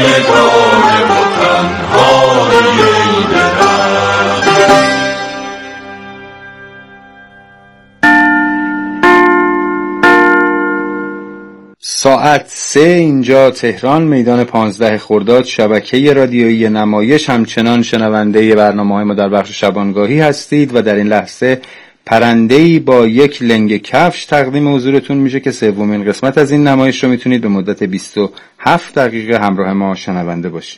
بیگانه و تنهایی ای دلم. ساعت 3 اینجا تهران، میدان 15 خرداد. شبکه رادیویی نمایش همچنان شنونده برنامه‌های ما در بخش شبانگاهی هستید و در این لحظه پرنده‌ای با یک لنگ کفش تقدیم حضورتون میشه که سومین قسمت از این نمایش رو میتونید به مدت 27 دقیقه همراه ما شنونده باشید.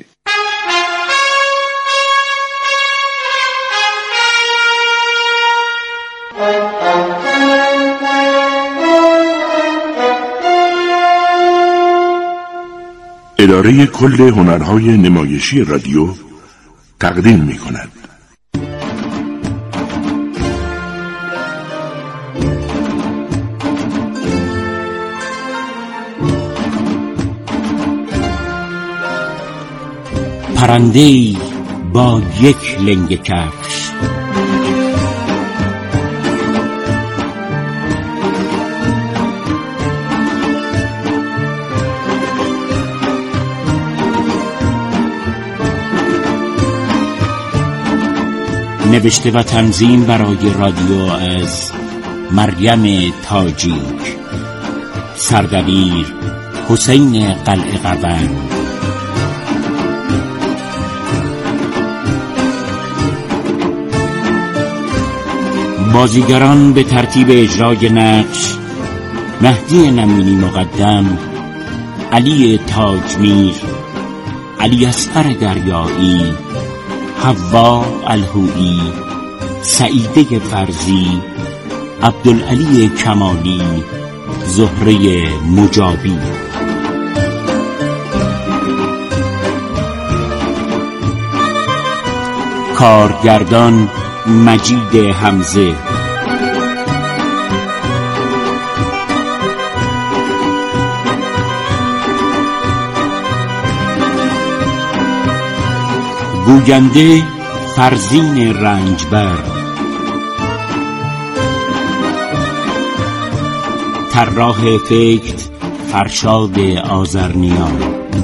اداره کل هنرهای نمایشی رادیو تقدیم می کند. پرنده‌ای با یک لنگ کفش. نوشته و تنظیم برای رادیو از مریم تاجیک. سردبیر حسین قلعه‌قوند. بازیگران به ترتیب اجرای نقش: مهدی نمینی مقدم، علی تاجمیر، علی اصغر دریایی، حوا الهویی، سعیده فرزی، عبدالعلی کمالی، زهره مجابی. کارگردان مجید حمزه. گوینده فرزین رنجبر. طراح افکت فرشاد آذرنیا.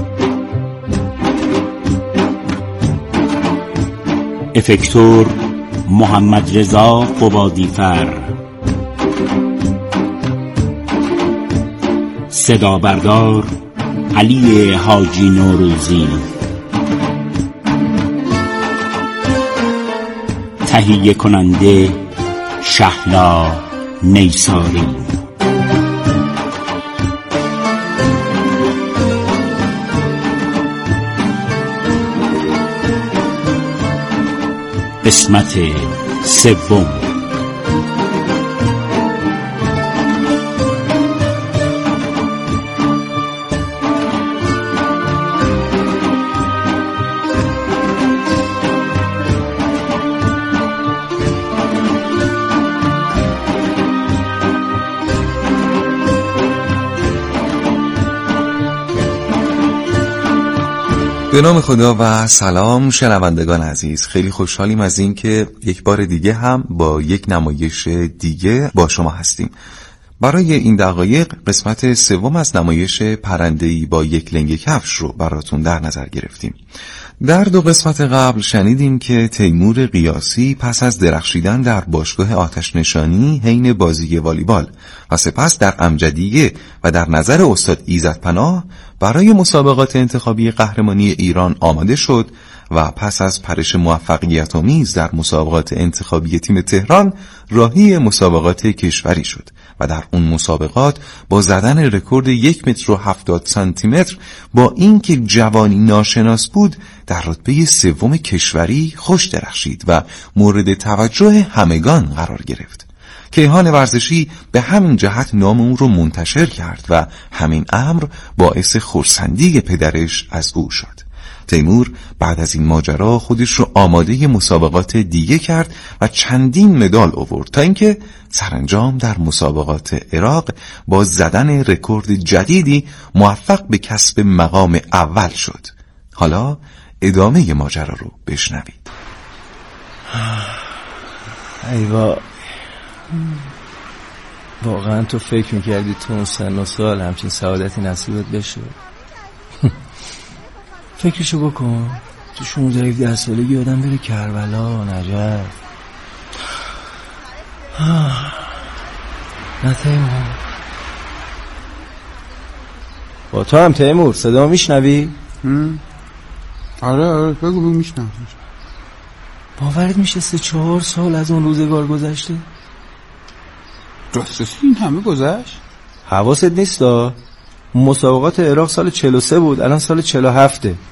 افکتور محمد رضا قبادیفر. صدا بردار علی حاجی نوروزی. تهیه کننده شهلا نیساری. قسمت سوم. به نام خدا و سلام شنوندگان عزیز. خیلی خوشحالیم از این که یک بار دیگه هم با یک نمایش دیگه با شما هستیم. برای این دقایق قسمت سوم از نمایش پرنده‌ای با یک لنگ کفش رو براتون در نظر گرفتیم. در 2 قسمت قبل شنیدیم که تیمور قیاسی پس از درخشیدن در باشگاه آتش نشانی حین بازی والیبال و سپس در امجدیه و در نظر استاد ایزدپناه برای مسابقات انتخابی قهرمانی ایران آماده شد و پس از پرش موفقیت‌آمیز در مسابقات انتخابی تیم تهران راهی مسابقات کشوری شد و در اون مسابقات با زدن رکورد 1.70 سانتیمتر با اینکه جوانی ناشناس بود در رتبه 3 کشوری خوش درخشید و مورد توجه همگان قرار گرفت. کیهان ورزشی به همین جهت نام اون رو منتشر کرد و همین امر باعث خرسندی پدرش از او شد. تیمور بعد از این ماجرا خودش رو آماده مسابقات دیگه کرد و چندین مدال آورد تا اینکه سرانجام در مسابقات عراق با زدن رکورد جدیدی موفق به کسب مقام اول شد. حالا ادامه ماجرا رو بشنوید. ایوا، واقعا تو فکر میکردی تو اون سن و سال همچین سعادتی نصیبت بشه؟ فکرشو بکن، تو 16-17 سالگی آدم بره کربلا، نجف. نه تیمور، با تو هم تیمور صدا میشنوی؟ آره بگو میشنم. باورت میشه 3-4 سال از اون روزگار گذشته؟ راستی این همه گذشت؟ حواست نیستا؟ مسابقات عراق سال 43 بود، الان سال 47. زود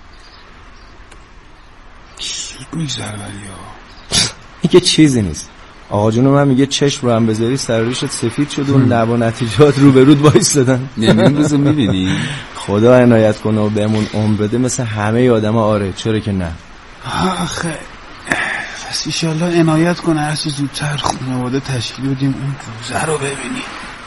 میگذره ولی این که چیزی نیست. آقا جون من میگه چشم رو هم بذاری سرریشت سفید شد و لب و نتیجات رو به رود وایسادن. یعنی این روزو میبینی؟ خدا عنایت کنه و بهمون عمر بده مثل همه آدما. آره چرا که نه. آخه پس ایشالله عنایت کنه هرچی زودتر خانواده تشکیل بدیم اون روزه رو ببینیم.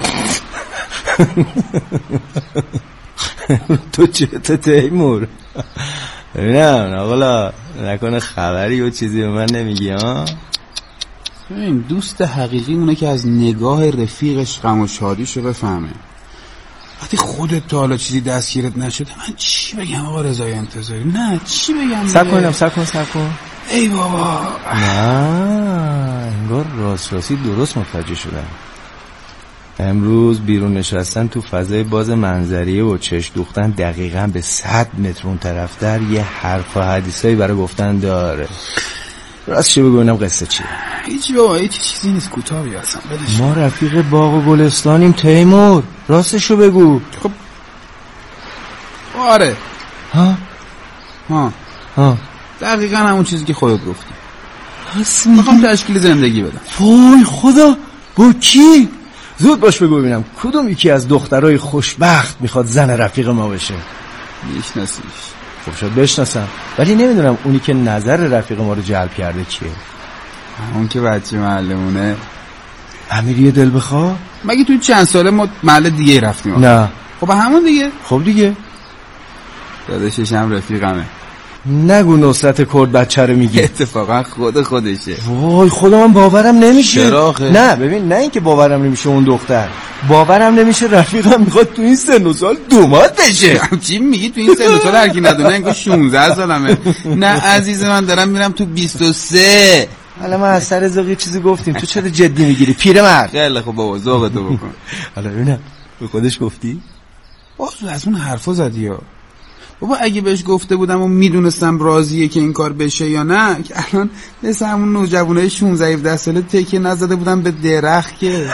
تو چته تیمور؟ ببینم نقلا نکنه خبری و چیزی به من نمیگی ها؟ این دوست حقیقی اونه که از نگاه رفیقش غم و شادیشو بفهمه. وقتی خودت تو حالا چیزی دستگیرت نشده من چی بگم آقا رضای انتظاری؟ نه چی بگم؟ سب کن ای بابا نه انگار راستی درست متوجه شدم. امروز بیرون نشستن تو فضای باز منظریه و چشم دوختن دقیقاً به 100 متر اون طرفتر یه حرف و حدیثایی برای گفتن داره. راستشو بگو اینم قصه چیه؟ هیچی بابا، هیچ چیزی نیست، کوتاه بیا اصلا بدش. ما رفیق باغ و گلستانیم تیمور، راستشو بگو. خب آره ها دقیقاً همون چیزی که خودت گفتی. میخوام تشکیل زندگی بدم. وای خدا، با کی؟ زود باش بگو ببینم کدوم یکی از دخترای خوشبخت میخواد زن رفیق ما بشه؟ میشناسیش؟ خب شاید بشناسم، ولی نمیدونم اونی که نظر رفیق ما رو جلب کرده کیه. اون که بچه محلمونه. امیری دل بخواه؟ مگه توی چند ساله ما محل دیگه رفتیم؟ نه. خب همون دیگه. خب دیگه داداشش هم رفیقمه. نگو نصرت کرد بچه رو میگی. اتفاقا خودشه. وای خدا من باورم نمیشه. چراغه؟ نه ببین، نه اینکه باورم نمیشه اون دختر، باورم نمیشه رفیقم میخواد تو این سن و سال دومات بشه. چی میگی تو این سن و سال؟ هر کی ندونه انگار 16 سالمه. نه عزیز من دارم میرم تو 23. حالا ما از سر ذوق چیزی گفتیم، تو چرا جدی میگیری پیرمرد؟ خیلی خب بابا ذوقتو بکن. حالا ببینم به خودش گفتی؟ باز از اون حرفا زدی ها. بابا اگه بهش گفته بودم و میدونستم راضیه که این کار بشه یا نه که الان مثل همون نوجوانای 16-17 ساله تکیه نزده بودم به درخت که.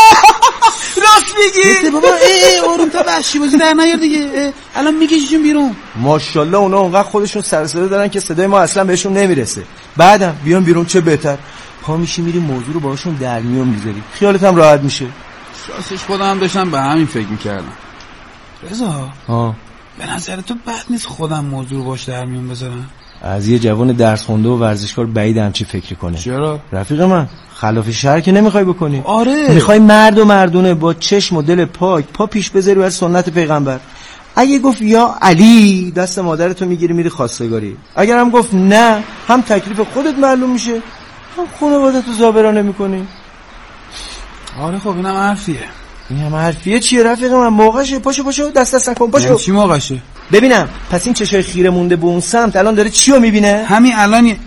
راست میگی بابا. اون تا وحشی بازی در نیار دیگه. الان میکشیشون بیرون. ماشاءالله اونا اونقدر خودشون سر صدا دارن که صدای ما اصلا بهشون نمیرسه. بعدم بیان بیرون چه بهتر. پا میشی میری موضوع رو باهاشون در میون میذاری، خیالت هم راحت میشه. راستش خودم داشتم به همین فکر میکردم. رضا به نظر تو بد نیست خودم موضوع رو باش در میون بذارم؟ از یه جوان درس خونده و ورزشکار بعید همچی فکر کنه. چرا؟ رفیق من خلاف شهر که نمیخوای بکنی. آره میخوای مرد و مردونه با چشم و دل پاک پا پیش بذاری بر سنت پیغمبر. اگه گفت یا علی دست مادرتو میگیری میری خواستگاری، اگر هم گفت نه هم تکلیف خودت معلوم میشه هم خانواده‌تو زابرانه میکنی. آره خب اینم حرفیه. این هم حرفیه چیه رفیق من؟ موقعشه. پاشو دست نکن پاشو. چی موقعشه؟ ببینم پس این چشای خیره مونده به اون سمت الان داره چیو میبینه؟ همین الان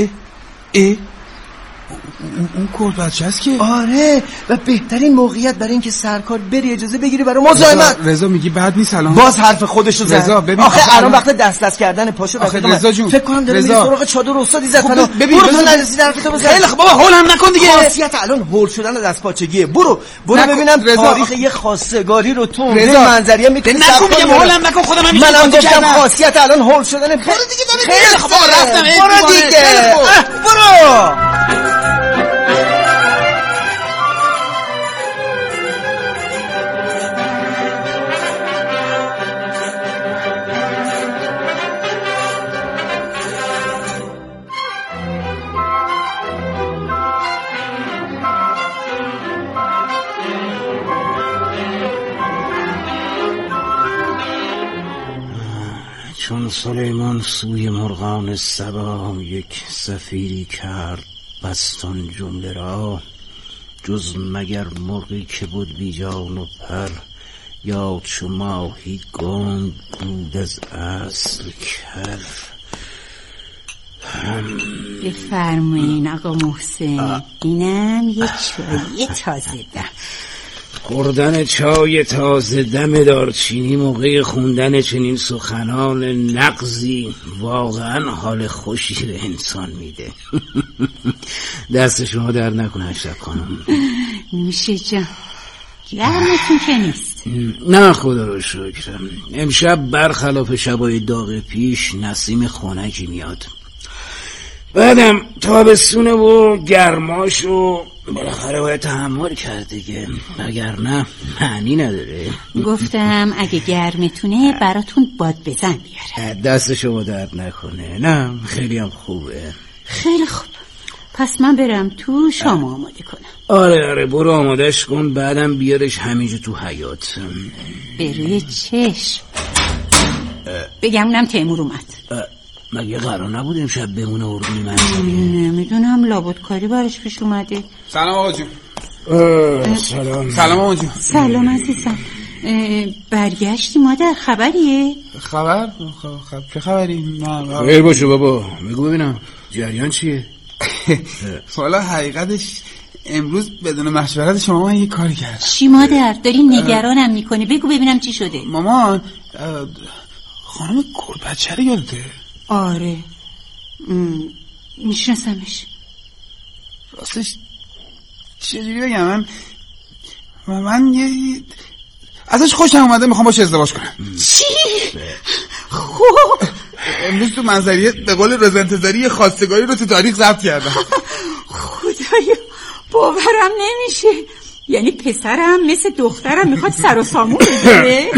اون کرد بچه هست که. آره و بهترین موقعیت برای اینکه سرکار بری اجازه بگیری برای مزاحمت. رضا میگی بد نیست الان؟ باز حرف خودشو زد. رضا ببین آخه الان وقت دست کردن پاشو. آخه رضا جون فکر کنم داره میره سراغ چادر استادی زد. ببین برو تا نرسیده حرفتو بزن. خیلی خب بابا هول هم نکن دیگه. خاصیت الان هول شدن دست پاچگیه. برو ببینم تاریخ یه خواستگاری رو تو منظریه میتونی نکن. میگم هول هم نکن خودم همین من گفتم خاصیت الان هول شدن. برو دیگه. خیلی خب رفتم. برو دیگه. برو. چون سلیمان سوی مرغان سبا یک سفیری کرد بستان جمله را، جز مگر مرغی که بود بی جان و پر یا چو ماهی گنگ بود از اصل کر. بفرمایین آقا محسن، اینم یه چای تازه دم. خوردن چای تازه دم دارچینی موقع خوندن چنین سخنان نغزی واقعا حال خوشی به انسان میده. دست شما در نکنه اشرف خانم. نوشه جان، گرمتون که نیست؟ نه خدا رو شکرم. امشب برخلاف شبای داغ پیش نسیم خنکی میاد. بعدم تابستونه و گرماش و بالاخره باید تحمل کرد دیگه، اگر نه معنی نداره. گفتم اگه گرمتونه براتون باد بزن بیاره. دست شما درد نکنه. نه خیلی هم خوبه. خیلی خوب، پس من برم تو، شما آماده کنم. آره برو آمادش کن، بعدم بیارش همینجا تو حیاط. به روی چشم. بگم اونم تیمور اومد. مگه قرار نبود امشب بمونه اردوی منزلی؟ نمیدونم، لابد کاری برش پیش اومده. سلام آقا جون. سلام آقا جون. سلام عزیزم. برگشتی مادر، خبریه؟ خبر؟ چه خبری؟ نه خیر باشه بابا، بگو ببینم جریان چیه؟ والا حقیقتش امروز بدون مشورت شما من یه کاری کردم. چی مادر؟ داری نگرانم میکنی، بگو ببینم چی شده. مامان، خانم گربتچه رو یادته؟ آره میشناسمش. راستش چجوری بگم، من یه ازش خوشم اومده، میخوام باشه ازدواج کنم. چی؟ خوب امروز تو منظریه به قول رضا انتظاری خواستگاری رو تو تاریخ ضبط کردم. خدایا باورم نمیشه، یعنی پسرم مثل دخترم میخواد سر و سامون بگیره؟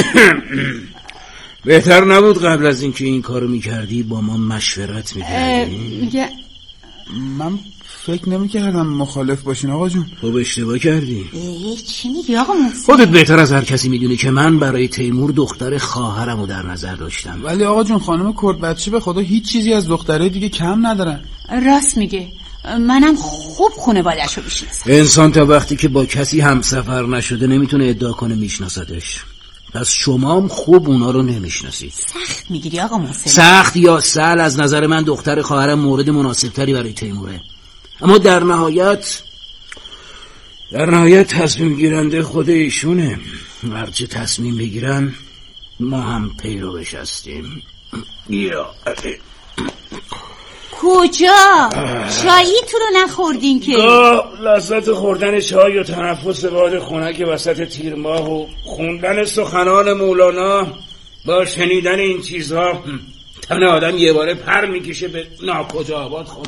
بهتر نبود قبل از اینکه این کارو میکردی با ما مشورت میکردی؟ من فکر نمیکردم مخالف باشین آقا جون. تو اشتباه کردی. چی میگی آقا محسن؟ خودت بهتر از هر کسی میدونی که من برای تیمور دختر خواهرمو در نظر داشتم. ولی آقا جون خانم کردبچه به خدا هیچ چیزی از دختره دیگه کم ندارن. راست میگه، منم خوب خانواده‌شو میشناسم. انسان تا وقتی که با کسی همسفر نشده نمیتونه ادعا کنه میشناسدش. پس شما هم خوب اونا رو نمیشناسید. سخت میگیری آقا محسن؟ سخت یا سهل، از نظر من دختر خواهرم مورد مناسبتری برای تیموره. اما در نهایت تصمیم گیرنده خود ایشونه. هرچه تصمیم بگیرن ما هم پیروش هستیم. کجا؟ چاییتون رو نخوردین که؟ لذت خوردن چای و تنفس باد خنک وسط تیر ماه و خوندن سخنان مولانا با شنیدن این چیزها تن آدم یه باره پر میکشه به ناکجا آباد خود.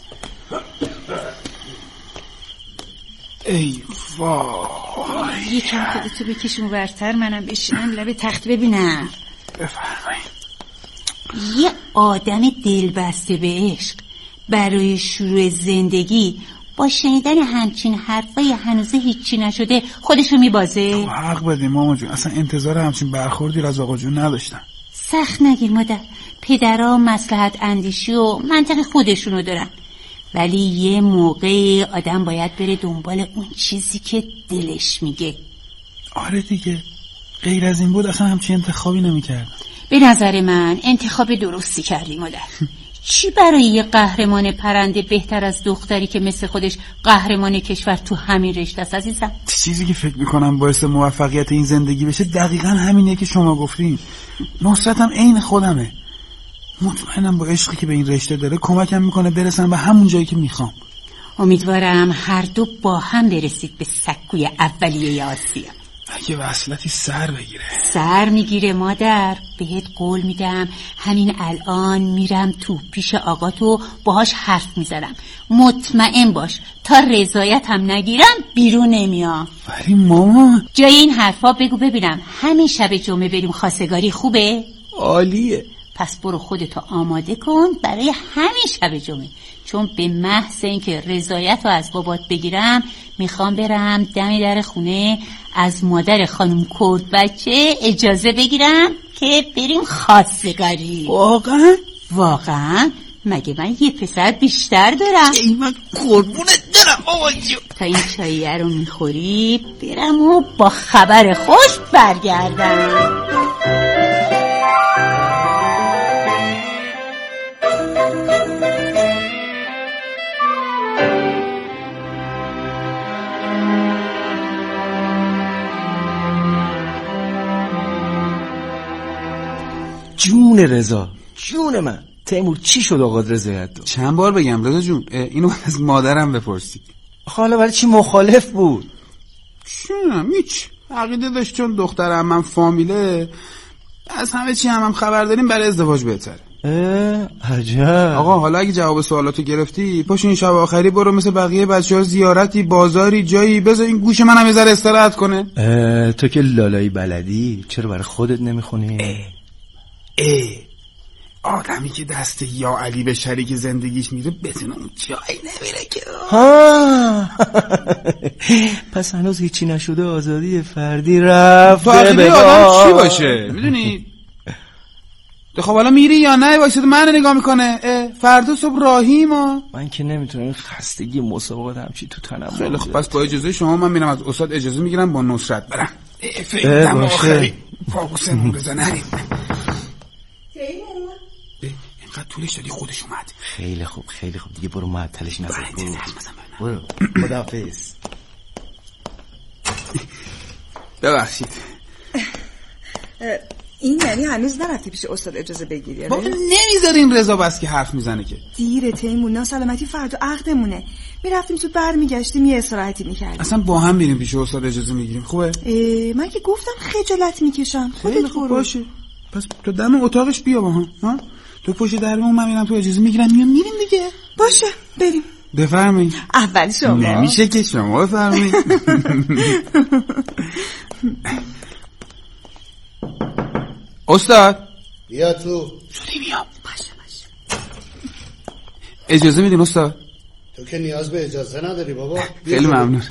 ای وای، یکم خودتو بکشون ورتر، منم بشینم لب تخت ببینم. بفرمایید. یه آدم دلبسته به عشق برای شروع زندگی با شنیدن همچین حرفای هنوزه هیچی نشده خودشو میبازه؟ حق بدیم ماما جون، اصلا انتظار همچین برخوردی از آقا جون نداشتم. سخت نگیر مادر، پدرها مصلحت اندیشی و منطق خودشونو دارن، ولی یه موقع آدم باید بره دنبال اون چیزی که دلش میگه. آره دیگه، غیر از این بود اصلا همچین انتخابی نمی‌کردم. به نظر من انتخاب درستی کردی مادر. چی برای یه قهرمان پرنده بهتر از دختری که مثل خودش قهرمان کشور تو همین رشته است عزیزم؟ چیزی که فکر میکنم باعث موفقیت این زندگی بشه دقیقاً همینه که شما گفتین. نصرتم عین خودمه. مطمئنم با عشقی که به این رشته داره کمکم میکنه برسم به همون جایی که میخوام. امیدوارم هر دو با هم برسید به سکوی اولیه آسیا. اگه وصلتی سر بگیره. سر میگیره مادر، بهت قول میدم همین الان میرم تو پیش آقاتو باهاش حرف میزنم. مطمئن باش تا رضایت هم نگیرم بیرون نمیام. ولی ماما جای این حرفا بگو ببینم همین شب جمعه بریم خواستگاری خوبه؟ عالیه. پس برو خودتو آماده کن برای همین شب جمعه، چون به محض اینکه رضایت رو از بابات بگیرم میخوام برم دم در خونه از مادر خانم کردبچه اجازه بگیرم که بریم خواستگاری. واقعا؟ واقعا مگه من یه پسر بیشتر دارم؟ ای من قربونت برم بابا جون. تا این چاییه رو میخوری برم و با خبر خوش برگردم. جون رضا، جون من. تیمور چی شد آقاد رضایت داد؟ چند بار بگم رضا جون اینو از مادرم بپرسی. حالا برای چی مخالف بود؟ چونم هیچ عقیده داشت چون دخترم من فامیله از همه چی هم خبر داریم برای ازدواج بهتره. عجب. آقا حالا اگه جواب سوالاتو گرفتی پاش این شب آخری برو مثل بقیه بچه‌ها زیارتی بازاری جایی بذار این گوش منم یه ذره استراحت کنه. تو که لالایی بلدی چرا برای خودت نمیخونی؟ آدمی که دست یا علی به شریک زندگیش میره بدون اون جایی نمیره که. پس هنوز هیچی نشده آزادی فردی رفت. تو عقیده آدم چی باشه میدونی؟ خب حالا میری یا نه؟ وایساده من نگاه میکنه. فردا صبح راهی ما. من که نمیتونم این خستگی مسابقات همچی تو تنم. خیلی خب پس با اجازه شما من میرم از استاد اجازه میگیرم با نصرت برم. فکر آخری فاقوسمون بزنیم. اینقدر طولش دادی خودش اومد. خیلی خوب دیگه برو معطلش نذار. برو خداحافظ. ببخشید. این یعنی هنوز نرفتی پیش استاد اجازه بگیری؟ بابا نمیذارین رضا بس که حرف میزنه که. دیره تیمون، ناسلامتی فردا عقدمونه. میرفتیم تو برمیگشتیم یه استراحتی میکردیم. اصلا با هم میریم پیش استاد اجازه میگیریم. خوبه؟ من که گفتم خجالت میکشم. خیلی خوب باشه. پس تو دم اتاقش بیا با هم. ها؟ تو پشت درمون من میرم تو اجازه میگیرم میریم دیگه. باشه بریم. بفرمایید. اول شما. نمیشه که شما بفرمایید. استاد بیا تو. زودی میام. باشه. اجازه میدین استاد؟ تو که نیاز به اجازه نداری بابا. خیلی ممنون.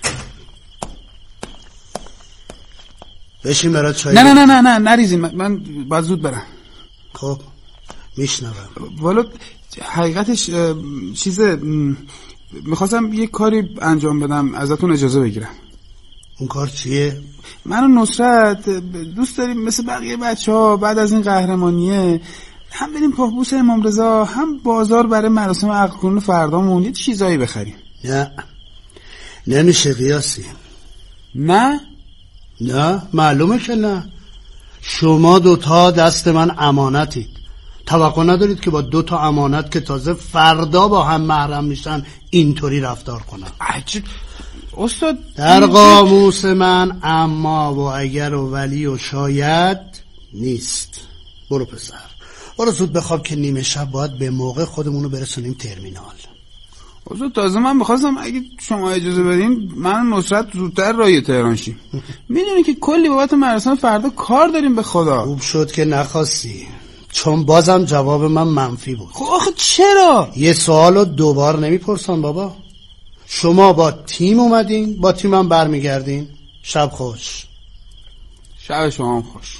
بشین برات چای. نه نریزین من باید زود برم. خب میشنوم. والا حقیقتش چیزه میخواستم یه کاری انجام بدم ازتون اجازه بگیرم. اون کار چیه؟ من و نصرت دوست داریم مثل بقیه بچه‌ها بعد از این قهرمانیه هم بریم پاپوس امام رضا هم بازار برای مراسم عقد کنون فردامون یه چیزایی بخریم. نه نمیشه قیاسی. نه معلومه که نه. شما دوتا دست من امانتید. توقع ندارید که با دوتا امانت که تازه فردا با هم محرم میشن اینطوری رفتار کنن. عجب استاد در قاموس من اما و اگر و ولی و شاید نیست. برو پسر برو زود بخواب که نیمه شب باید به موقع خودمونو برسونیم ترمینال. استاد تازه من می‌خواستم اگه شما اجازه بدین من و نصرت زودتر راهی تهران شیم. میدونی که کلی بابت مراسم فردا کار داریم به خدا. خوب شد که نخواستی چون بازم جواب من منفی بود. خب آخه چرا؟ یه سوالو دوبار نمیپرسم بابا. شما با تیم اومدین با تیمم برمیگردین. شب خوش. شب شما هم خوش.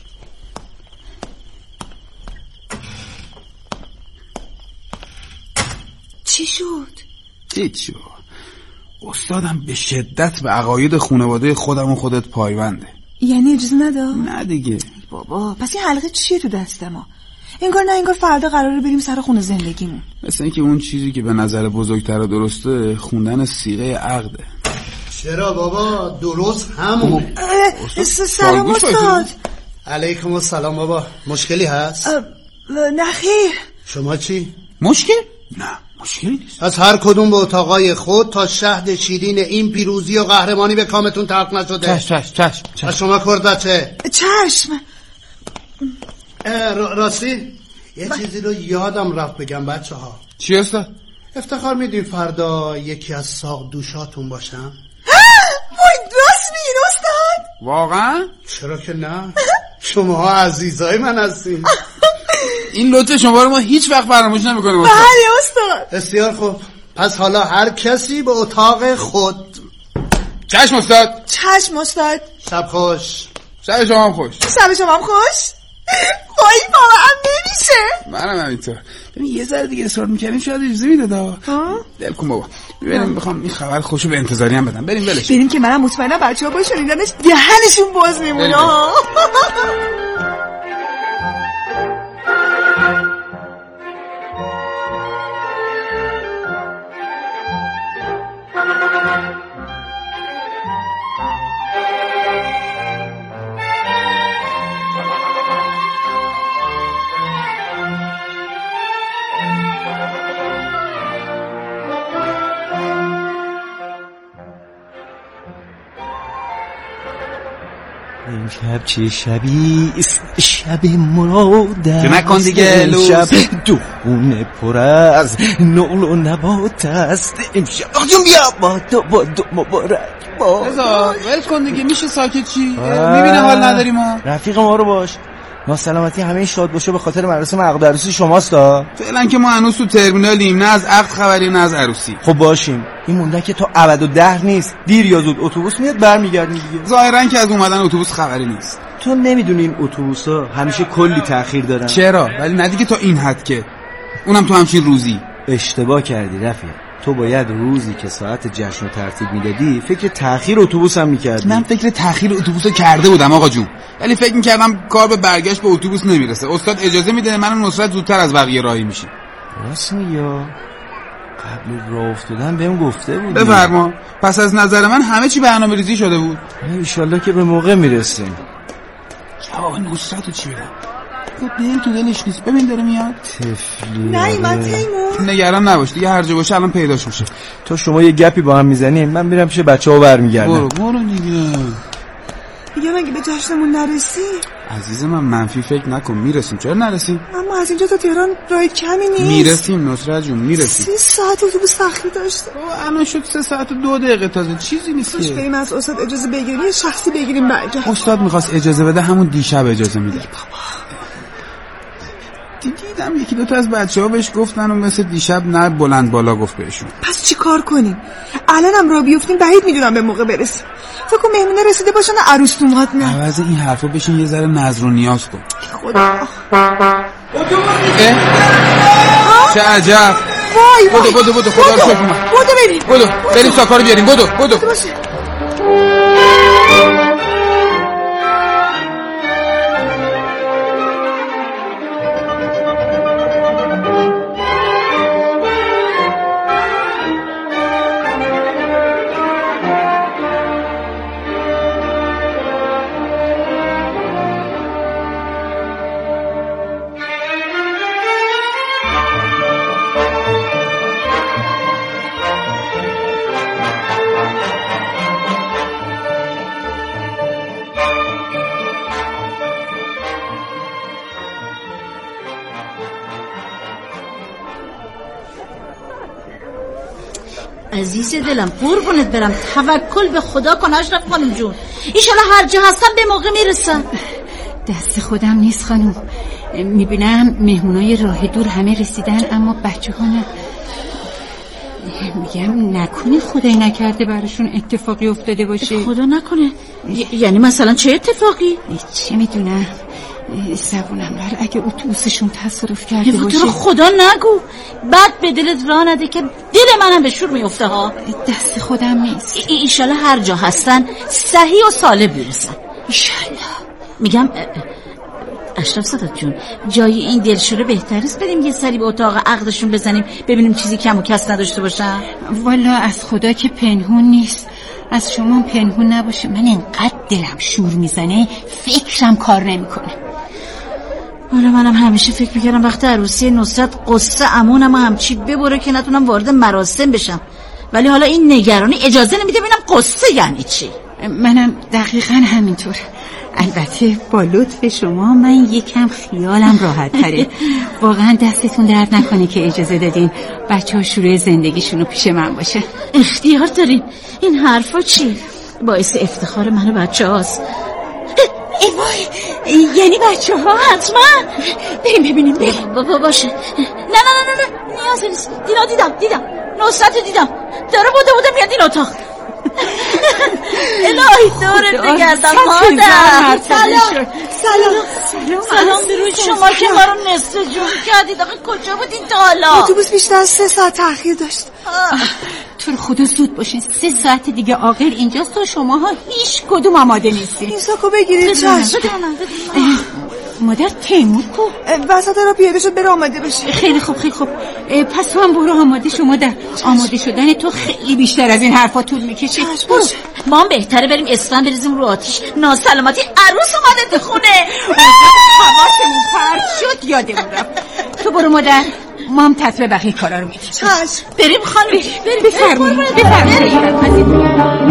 چی شد؟ هیچ شد. استادم به شدت به عقاید خانواده خودم و خودت پایبنده. یعنی اجازه نداد؟ نه دیگه. بابا پس این حلقه چیه تو دست ما؟ انگار فردا قراره بریم سر خونه زندگیمون. مثل اینکه اون چیزی که به نظر بزرگتر و درسته خوندن صیغه عقده. چرا بابا درست همونه. سلام استاد. علیکم السلام بابا. مشکلی هست؟ نه خیر. شما چی؟ مشکل؟ نه مشکلی نیست. از هر کدوم به اتاقای خود تا شهد شیرین این پیروزی و قهرمانی به کامتون تلق نشده. چشم. شما کردچه؟ چشم. راستی یه چیزی رو یادم رفت بگم بچه ها. چی استاد؟ افتخار میدین فردا یکی از ساق دوشاتون باشم؟ وای راست میگین استاد؟ واقعا؟ چرا که نه. شما عزیزای من هستین. این لطف شما رو ما هیچ وقت فراموش نمی‌کنیم استاد. بله استاد. بسیار خوب. پس حالا هر کسی به اتاق خود. چشم استاد. شب خوش. شب شما هم خوش. وای واقعا نمیشه. منم همینطور. ببین یه ذره دیگه اصرار می‌کردیم شاید اجازه میداد. دل کن بابا. ببینم میخوام این خبر خوشو به انتظاری هم بدم. بریم ولش. بریم که منم مطمئنم بچه‌ها با شنیدنش دهنشون باز میمونه. شب چه شبی است، شب مراد است، نکن دیگه لوز. شب دخونه پر از نقل و نبات است. امشب جون بیا با دو مبارک با رضا ول کن دیگه، میشه ساکت چی؟ میبینه حال نداریم ما. رفیق ما رو باش، ناسلامتی همه شاد باشه به خاطر مراسم عقد عروسی شماست ها. فعلا که ما هنوز تو ترمینالیم، نه از عقد خبری نه از عروسی. خب باشیم، این مونده که تا ابد و دهر نیست، دیر یا زود اتوبوس میاد برمیگردیم دیگه. ظاهرا که از اومدن اتوبوس خبری نیست. تو نمیدونی این اتوبوسا همیشه کلی تأخیر دارن. چرا؟ ولی نه دیگه تا این حد که، اونم تو همچین روزی. اشتباه کردی رفیق، تو باید روزی که ساعت جشن رو ترتیب میدادی فکر تأخیر اتوبوس هم میکردی. من فکر تأخیر اتوبوس کرده بودم آقا جون، ولی فکر میکردم کار به برگشت به اتوبوس نمیرسه. استاد اجازه میده من و نصرت زودتر از بقیه راهی میشیم. راست میگی، قبل راه افتادن بهم گفته بودی. بفرما. پس از نظر من همه چی برنامه‌ریزی شده بود. ان شاءالله که به موقع میرسیم. آقا نصرتو چی بدم؟ دل تو دلش نیست، ببین داره میاد. طفلی. نه من تیمور نگران نباش دیگه، هر جا باشه الان پیداش میشه. تو شما یه گپی با هم میزنیم، من میرم پیش بچه‌ها برمیگردم. برو دیگه. دیگه مگه به جشنمون نرسی؟ عزیز من منفی فکر نکن، میرسیم. چرا نرسیم؟ اما از اینجا تا تهران راه کمی نیست. میرسیم نصرت جون، میرسیم. 3 ساعت اتوبوس تأخیر داشته. الان شد 3 ساعت و 2 دقیقه، تازه چیزی نیست که. بریم از استاد اجازه بگیریم، شخصی بگیریم برگرد. استاد میخواست اجازه بده، همون دیشب اجازه میده. دیدم یکی دو تا از بچه‌ها بهش گفتن و مثل دیشب نه بلند بالا گفت بهشون. پس چی کار کنیم؟ الانم راه بیفتیم بعید میدونم به موقع برسیم. فکر کنم مهمونه رسیده باشن عروس اومد. نه عوض این حرفا بشین یه ذره نظر و نیاز کن. خدا چه عجب. وای بدو خدا رو شکر. بدو بریم ساکا رو بیاریم. بدو عزیز دلم قربونت برم، توکل به خدا کن اشرف خانم جون، ایشالا هر جا هستم به موقع میرسم. دست خودم نیست خانم، میبینم مهمونای راه دور همه رسیدن اما بچه ها نه. میگم نکنه خدای نکرده براشون اتفاقی افتاده باشه. خدا نکنه. یعنی مثلا چه اتفاقی؟ چه میدونم، زبونم بر اگه اتوبوسشون تصادف کرده باشه. تو خدا نگو، بعد به دلت راه نده که دل منم به شور میفته ها. دست خودم نیست. ایشالا هر جا هستن صحیح و سالم برسن ایشالا. میگم اشرف صدات جون، جای این دلشوره بهتریست بریم یه سری به اتاق عقدشون بزنیم ببینیم چیزی کم و کس نداشته باشن. والا از خدا که پنهون نیست، از شما پنهون نباشه. من انقدر دلم شور میزنه فکرم کار نمیکنه. حالا منم همیشه فکر میکردم وقت عروسی نصرت قصه عمونم همچی ببره که نتونم وارد مراسم بشم، ولی حالا این نگرانی اجازه نمیده ببینم قصه یعنی چی. منم دقیقاً همینطور. البته با لطف شما من یکم خیالم راحت تره. واقعا دستتون درد نکنه که اجازه دادین بچه ها شروع زندگیشونو پیش من باشه. اختیار دارین. این حرفا چی؟ باعث افتخار من و بچه هاست. ای وای، یعنی بچه ها؟ حتما بریم ببینیم. بابا باشه. نه نیازی نیست. دیدم نصرت دیدم داره بوده میاد این اتاق. الهی دورت بگردم مادر. سلام درود شما که ما رو نصف جون کردید. آخه کجا بودین تا حالا؟ اتوبوس بیشتر از 3 ساعت تأخیر داشت. تو رو خدا زود باشین، 3 ساعت دیگه عاقل اینجاست و شماها هیچ کدوم آماده نیستین. این ساکو بگیرید. چشم. مادر تیمور کو؟ وسط را پیاده شد بره آماده بشه. خیلی خوب. پس تو هم برو آماده. شما در آماده شدن تو خیلی بیشتر از این حرفا طول میکشه. برو. ما هم بهتره بریم اسفند بریزیم رو آتیش. ناسلامتی عروس اومده تو خونه. حواسمون پرت شد یادمون رفت. تو برو مادر، ما هم تطبیق بقیه کارا رو میدیم. بریم خانم. بفرمایید.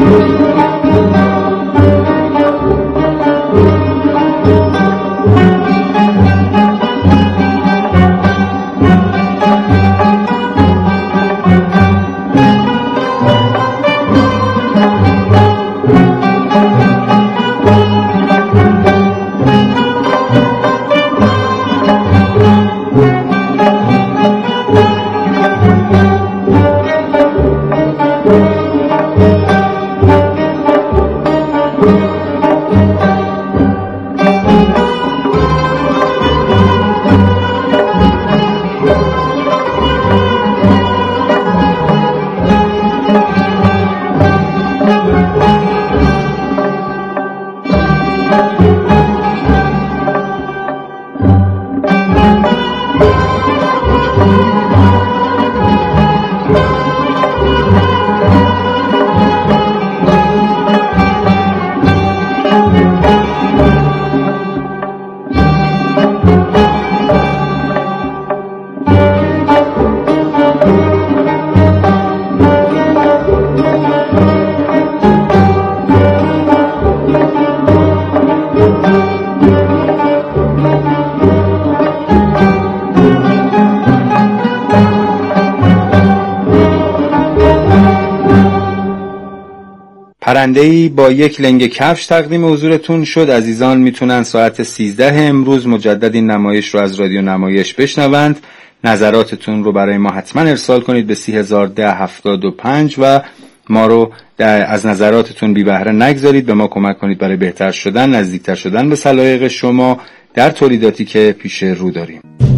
پرنده‌ای با یک لنگ کفش تقدیم حضورتون شد. عزیزان میتونن ساعت 13 امروز مجدد این نمایش رو از رادیو نمایش بشنوند. نظراتتون رو برای ما حتما ارسال کنید به 301075 و ما رو از نظراتتون بی بهره نگذارید. به ما کمک کنید برای بهتر شدن، نزدیکتر شدن به سلایق شما در تولیداتی که پیش رو داریم.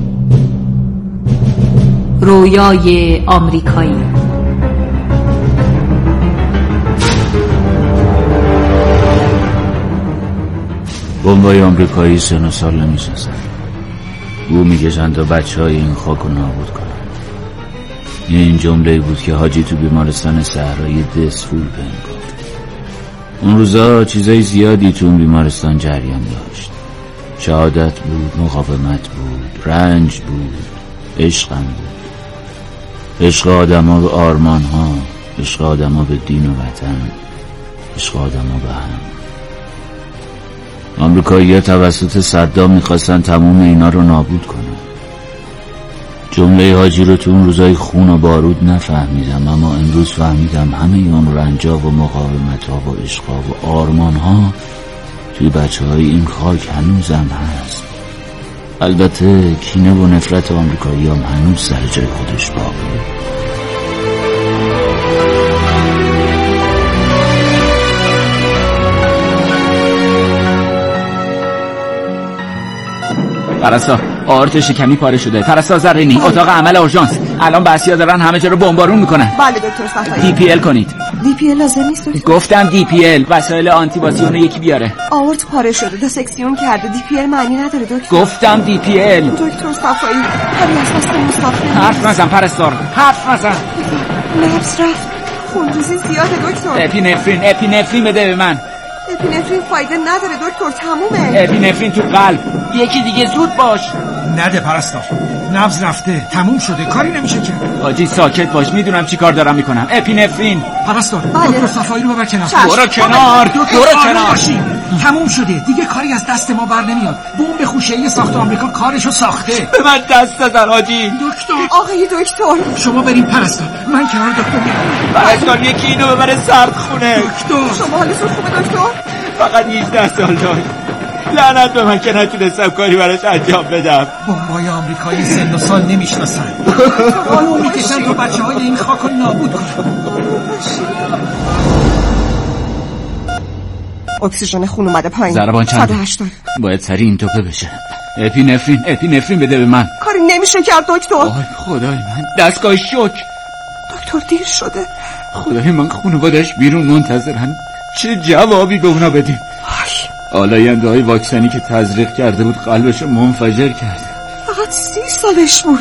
رویای آمریکایی. بمبای آمریکایی سن و سال نمی‌شناسن. بو می‌کشن تا بچه‌های این خاک رو نابود کنن. این جمله بود که حاجی تو بیمارستان صحرایی دسفول بهم گفت. اون روزا چیزای زیادی تو اون بیمارستان جریان داشت. شهادت بود، مقاومت بود، رنج بود، عشقم بود. عشق آدم‌ها به آرمان‌ها، عشق آدم‌ها به دین و وطن، عشق آدم‌ها به هم. آمریکایی‌ها توسط صدام میخواستن تموم اینا رو نابود کنن. جمله حاجی رو تو اون روزای خون و بارود نفهمیدم، اما امروز فهمیدم همه اون رنجا و مقاومت‌ها و عشقا و آرمان‌ها توی بچه‌های این خاک هنوزم هست. البته کینه و نفرت آمریکایی هم هنوز سر جای خودش باقیه. پرستار آرت شکمی پاره شده. پرستار زرینی اتاق عمل اورژانس. الان بسیا دارن همه جا رو بمبارون میکنن. بله دکتر صفایی. دی پی ال کنید. دی پی ال لازم نیست دکتر. گفتم دی پی ال. وسایل آنتی باسیون یکی بیاره. آورت پاره شده، دیسکسیون کرده. دی پی ال معنی نداره دکتر. گفتم دی پی ال. دکتر صفایی همین اساس مصطفی. حرف نزن پرستار، حرف نزن. نفس رفت، خونریزی زیاده دکتر. اپینفرین بده به من. اپینفرین فایده نداره دکتر، تمومه. اپینفرین تو قلب. یکی دیگه زود باش. نده پرستار، نبض رفته، تموم شده، کاری نمیشه کرد. حاجی ساکت باش، میدونم چی کار دارم میکنم. اپینفرین. پرستار دکتر صفایی رو ببر کنار. برو کنار، برو کنار. تموم شده دیگه، کاری از دست ما بر نمیاد. بمب خوشه‌ای ساخت آمریکا کارشو ساخته. به من دست نزن حاجی. دکتر آقای دکتر شما بریم پرستار، من کنار دکتر میام. پرستار یکی اینو ببره سردخونه. دکتر شما حالتون خوبه دکتر؟ فقط 18 سال داشت. لعنت به من که نتونستم کاری براش انجام بدم. بمبای آمریکایی سن و سال نمیشناسن. آنو میکشن تا بچه‌های این خاک رو نابود کنن. اکسیژن خون اومده پایین. ضربان چنده؟ 180. باید سریع این توپه بشه. اپینفرین بده به من. کاری نمیشه کرد دکتر. آی خدای من، دستگاه شوک. دکتر دیر شده. خدای من، خانواده‌اش بیرون منتظرن. چه جوابی به اونا بدیم؟ آلاینده های واکسنی که تزریق کرده بود قلبش منفجر کرد. فقط 30 سالش بود.